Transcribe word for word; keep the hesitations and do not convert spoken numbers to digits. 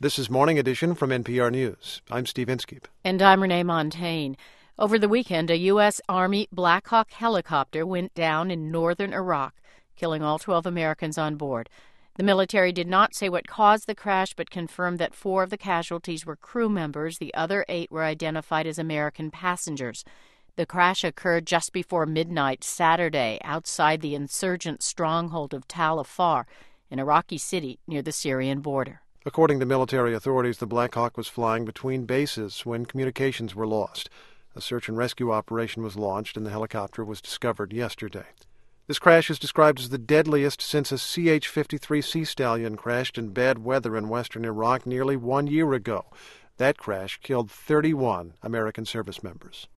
This is Morning Edition from N P R News. I'm Steve Inskeep. And I'm Renee Montagne. Over the weekend, a U S. Army Black Hawk helicopter went down in northern Iraq, killing all twelve Americans on board. The military did not say what caused the crash, but confirmed that four of the casualties were crew members. The other eight were identified as American passengers. The crash occurred just before midnight Saturday outside the insurgent stronghold of Tal Afar, an Iraqi city near the Syrian border. According to military authorities, the Black Hawk was flying between bases when communications were lost. A search and rescue operation was launched and the helicopter was discovered yesterday. This crash is described as the deadliest since a C H fifty-three Sea Stallion crashed in bad weather in western Iraq nearly one year ago. That crash killed thirty-one American service members.